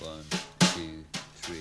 1, 2, 3.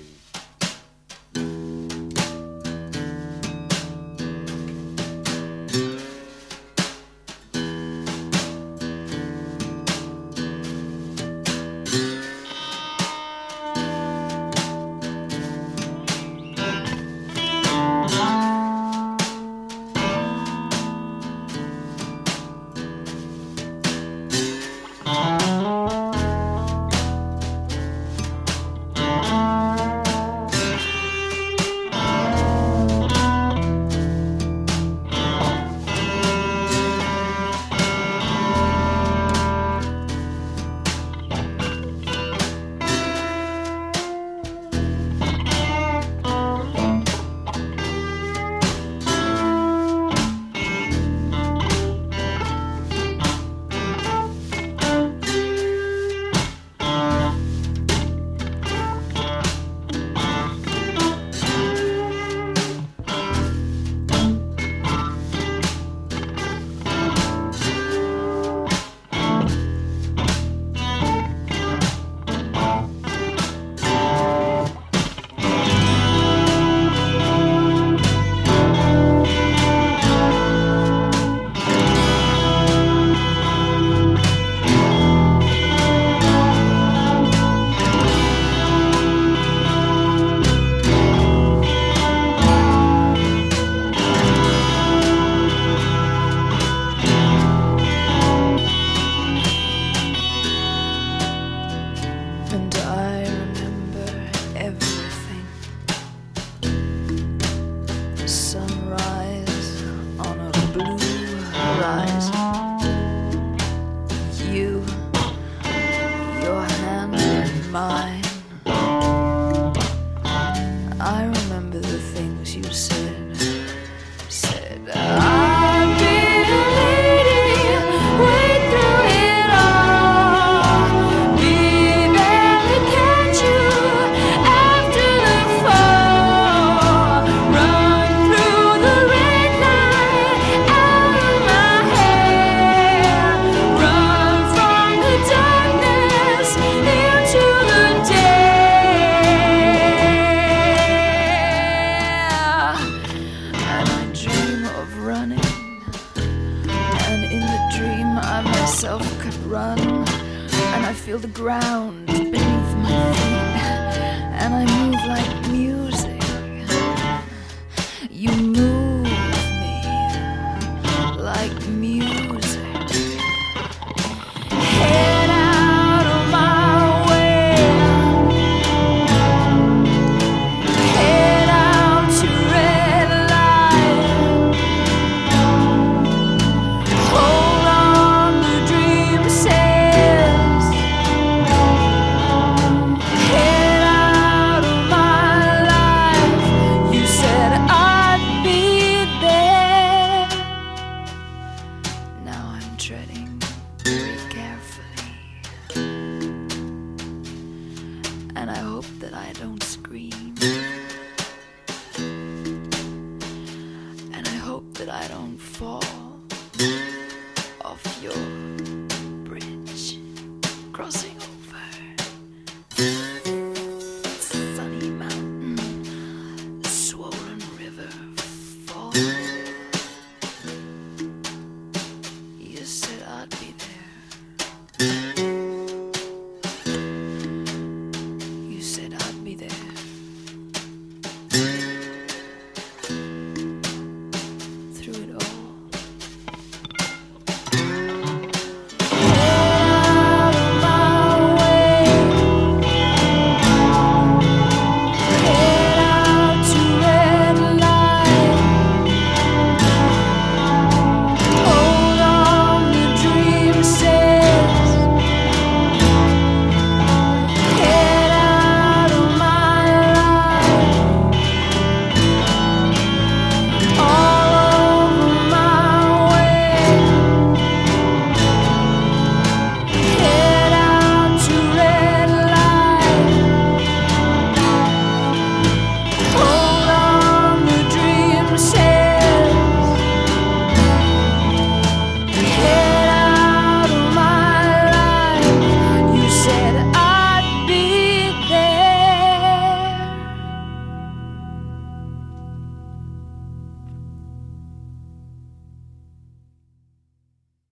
And I remember everything. Sunrise on a blue horizon. You, your hand in mine. I remember the things you said. I'd be a lady, wait through it all. Be there to catch you after the fall. Run through the red light out of my hair. Run from the darkness into the day. And I dream of running, and in the dream I myself could run, and I feel the ground beneath my feet, and I move like music. You move me like music. Head out of my way. Head out to red light. Hold on, the dream says. Head out of my life. You said I'd be there. Now I'm treading very carefully, and I hope that I don't scream.